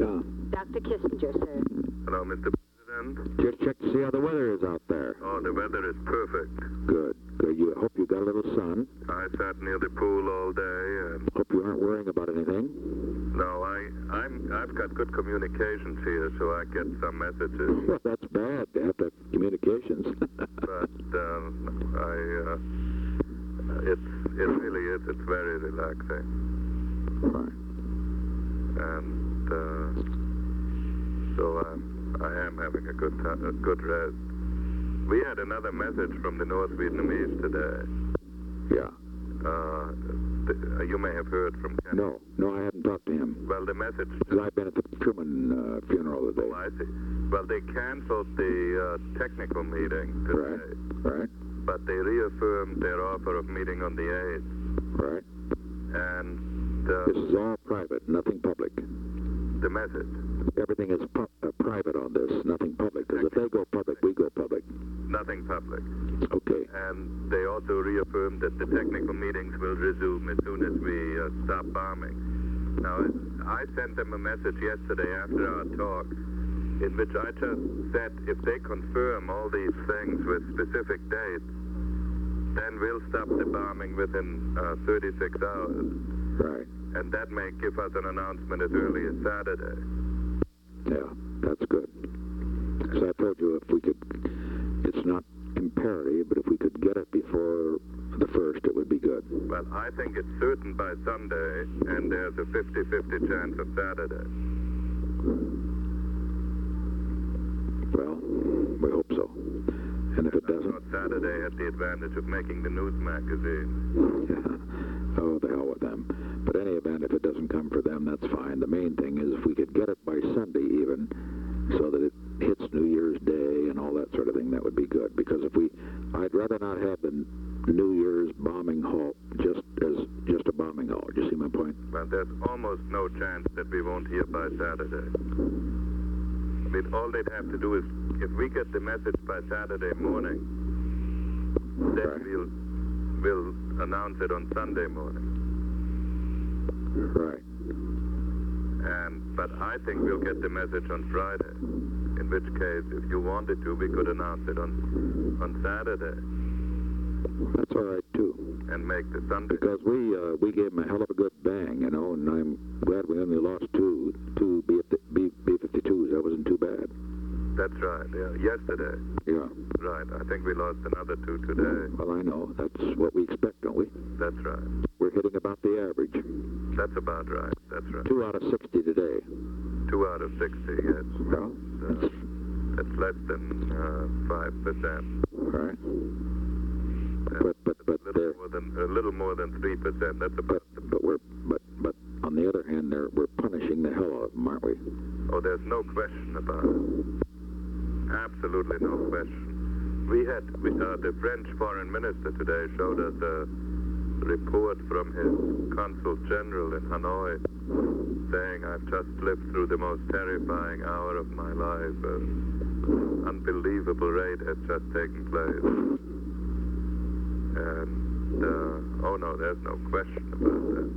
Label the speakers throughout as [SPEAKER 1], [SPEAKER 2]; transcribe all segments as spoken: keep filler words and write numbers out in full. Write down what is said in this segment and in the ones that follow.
[SPEAKER 1] Yeah.
[SPEAKER 2] Doctor Kissinger, sir.
[SPEAKER 3] Hello, Mister President.
[SPEAKER 1] Just check to see how the weather is out there.
[SPEAKER 3] Oh, the weather is perfect.
[SPEAKER 1] Good. Good. You hope you got a little sun.
[SPEAKER 3] I sat near the pool all day and...
[SPEAKER 1] Hope you aren't worrying about anything.
[SPEAKER 3] No, I, I'm, I've got good communications here, so I get some messages.
[SPEAKER 1] Well, that's bad to have to communications.
[SPEAKER 3] But um, I, uh, it's, it really is. It's very relaxing.
[SPEAKER 1] Right.
[SPEAKER 3] And uh, so I'm, I am having a good time, a good rest. We had another message from the North Vietnamese today.
[SPEAKER 1] Yeah.
[SPEAKER 3] Uh, the, you may have heard from Ken.
[SPEAKER 1] No, no, I haven't talked to him.
[SPEAKER 3] Well, the message...
[SPEAKER 1] Because I've been at the Truman uh, funeral today.
[SPEAKER 3] Oh, I see. Well, they canceled the uh, technical meeting today.
[SPEAKER 1] Right, right.
[SPEAKER 3] But they reaffirmed their offer of meeting on the eighth.
[SPEAKER 1] Right.
[SPEAKER 3] And... Uh,
[SPEAKER 1] this is all private, nothing public.
[SPEAKER 3] The message?
[SPEAKER 1] Everything is pu uh, private on this, nothing public. Because if they go public, we go public.
[SPEAKER 3] Nothing public.
[SPEAKER 1] Okay.
[SPEAKER 3] And they also reaffirmed that the technical meetings will resume as soon as we uh, stop bombing. Now, I sent them a message yesterday after our talk in which I just said if they confirm all these things with specific dates, then we'll stop the bombing within uh, thirty-six hours.
[SPEAKER 1] Right.
[SPEAKER 3] And that may give us an announcement as early as Saturday.
[SPEAKER 1] Yeah, that's good. So I told you if we could, it's not imperative, but if we could get it before the first, it would be good.
[SPEAKER 3] Well, I think it's certain by Sunday, and there's a fifty fifty chance of Saturday.
[SPEAKER 1] Well, we hope so. And if it
[SPEAKER 3] I
[SPEAKER 1] doesn't...
[SPEAKER 3] thought Saturday had the advantage of making the news magazine.
[SPEAKER 1] Yeah. Oh, the hell with them. But any event, if it doesn't come for them, that's fine. The main thing is if we could get it by Sunday even, so that it hits New Year's Day and all that sort of thing, that would be good. Because if we... I'd rather not have the New Year's bombing halt just as just a bombing halt. Do you see my point?
[SPEAKER 3] Well, there's almost no chance that we won't hear by Saturday. I mean, all they'd have to do is, if we get the message by Saturday morning, then
[SPEAKER 1] Right.
[SPEAKER 3] we'll, we'll announce it on Sunday morning.
[SPEAKER 1] Right.
[SPEAKER 3] And, but I think we'll get the message on Friday, in which case, if you wanted to, we could announce it on, on Saturday.
[SPEAKER 1] That's all right, too.
[SPEAKER 3] And make the Sunday.
[SPEAKER 1] Because we uh, we gave them a hell of a good bang, you know, and I'm glad we only lost two, two B fifty-twos. That wasn't too bad.
[SPEAKER 3] That's right, yeah. Yesterday.
[SPEAKER 1] Yeah.
[SPEAKER 3] Right. I think we lost another two today.
[SPEAKER 1] Well, I know. That's what we expect, don't we?
[SPEAKER 3] That's right.
[SPEAKER 1] We're hitting about the average.
[SPEAKER 3] That's about right. That's right.
[SPEAKER 1] Two out of sixty today.
[SPEAKER 3] Two out of sixty, yes.
[SPEAKER 1] Well,
[SPEAKER 3] Uh, that's less than uh, five percent.
[SPEAKER 1] right.
[SPEAKER 3] Uh,
[SPEAKER 1] But but but
[SPEAKER 3] a little
[SPEAKER 1] they're
[SPEAKER 3] more than a little more than three percent. That's about.
[SPEAKER 1] but, but we're but but on the other hand, they're we're punishing the hell out of them, aren't we?
[SPEAKER 3] Oh, there's no question about it. Absolutely no question. We had we, uh, the French foreign minister today showed us a report from his consul general in Hanoi, saying I've just lived through the most terrifying hour of my life. An unbelievable raid has just taken place. And, uh, oh no, there's no question about that.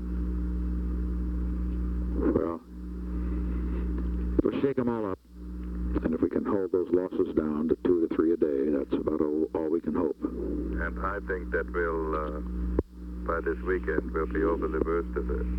[SPEAKER 1] Well, we'll shake them all up, and if we can hold those losses down to two to three a day, that's about all, all we can hope.
[SPEAKER 3] And I think that we'll, uh, by this weekend, we'll be over the worst of it.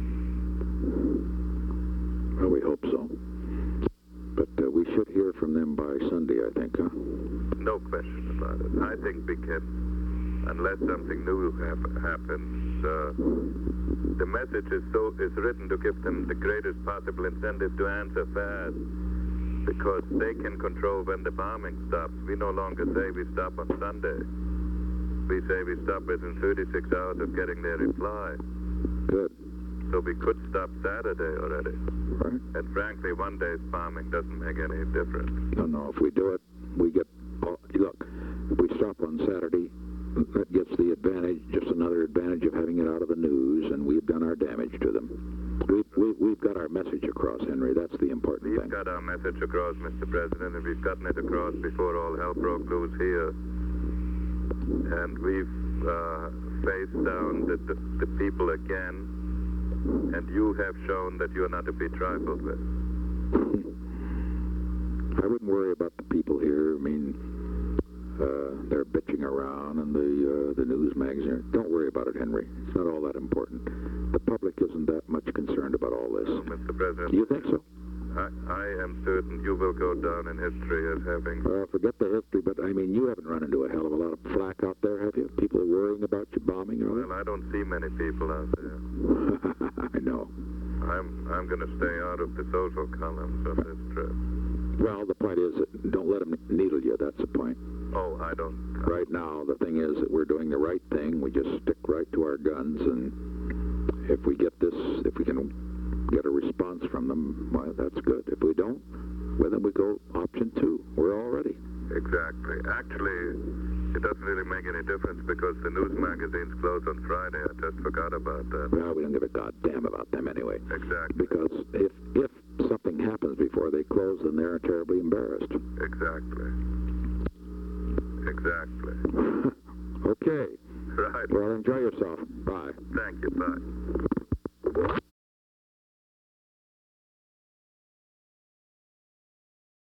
[SPEAKER 1] Well, we hope so. But uh, we should hear from them by Sunday, I think, huh?
[SPEAKER 3] No question about it. I think we can, unless something new hap happens. Uh, the message is so is written to give them the greatest possible incentive to answer fast, because they can control when the bombing stops. We no longer say we stop on Sunday. We say we stop within thirty-six hours of getting their reply.
[SPEAKER 1] Good.
[SPEAKER 3] So we could stop Saturday already.
[SPEAKER 1] Right.
[SPEAKER 3] And frankly, one day's bombing doesn't make any difference.
[SPEAKER 1] No, no, if we do it, we get... Oh, look, if we stop on Saturday, that gets the advantage, just another advantage of having it out of the news, and we've done our damage to them. We've, we, we've got our message across, Henry. That's the important
[SPEAKER 3] we've
[SPEAKER 1] thing.
[SPEAKER 3] We've got our message across, Mister President, and we've gotten it across before all hell broke loose here. And we've uh, faced down the, the, the people again, and you have shown that you are not to be trifled with.
[SPEAKER 1] I wouldn't worry about the people here. I mean, uh, they're bitching around in the uh, the news magazine. Don't worry about it, Henry. It's not all that important. The public isn't that much concerned about all this.
[SPEAKER 3] Well, Mister President,
[SPEAKER 1] You think so?
[SPEAKER 3] I, I am certain you will go down in history as having...
[SPEAKER 1] Uh, forget the history, but I mean, you haven't run into a hell of a lot of flack out there, have you? People are worrying about you bombing or
[SPEAKER 3] Well, I don't see many people out there.
[SPEAKER 1] I know.
[SPEAKER 3] I'm I'm going to stay out of the social columns of this trip.
[SPEAKER 1] Well, the point is that don't let them needle you. That's the point.
[SPEAKER 3] Oh, I don't...
[SPEAKER 1] Right now, the thing is that we're doing the right thing. We just stick right to our guns, and if we get this, if we can get a response from them, well, that's good. If we don't, well, then we go option two. We're all ready.
[SPEAKER 3] Exactly. Actually, it doesn't really make any difference because the news magazines close on Friday. I just forgot about that.
[SPEAKER 1] Well, we don't give a goddamn about them anyway.
[SPEAKER 3] Exactly.
[SPEAKER 1] Because if if something happens before they close, then they're terribly embarrassed.
[SPEAKER 3] Exactly. Exactly.
[SPEAKER 1] Okay.
[SPEAKER 3] Right.
[SPEAKER 1] Well, enjoy yourself. Bye.
[SPEAKER 3] Thank you. Bye.